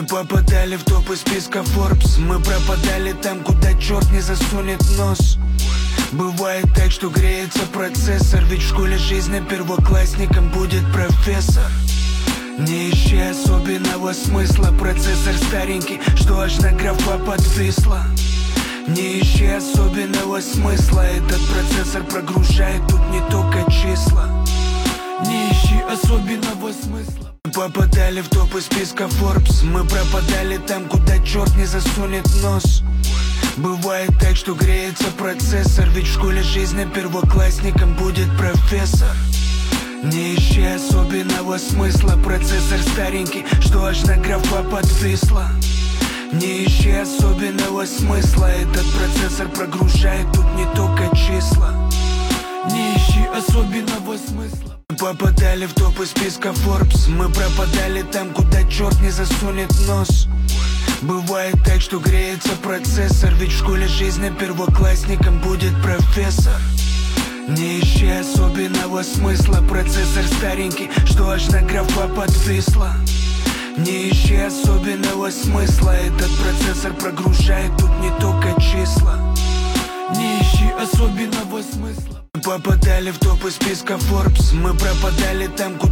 Попадали в топы списка Forbes. Мы пропадали там, куда черт не засунет нос. Бывает так, что греется процессор, ведь в школе жизни первоклассником будет профессор. Не ищи особенного смысла, процессор старенький, что аж на графа подвисла. Не ищи особенного смысла, этот процессор прогружает тут не только числа. Не ищи особенного смысла. Попадали в топы списка Forbes. Мы пропадали там, куда черт не засунет нос. Бывает так, что греется процессор, ведь в школе жизни первоклассником будет профессор. Не ищи особенного смысла, процессор старенький, что аж на графа подвисла. Не ищи особенного смысла, этот процессор прогружает тут не только числа. Не ищи особенного смысла. Попадали в топы списка Forbes. Мы пропадали там, куда черт не засунет нос. Бывает так, что греется процессор, ведь в школе жизни первоклассником будет профессор. Не ищи особенного смысла, процессор старенький, что аж на графа подвисла. Не ищи особенного смысла, этот процессор прогружает тут не только числа. Не ищи особенного смысла. Попадали в топы списка Forbes. Мы пропадали там, куда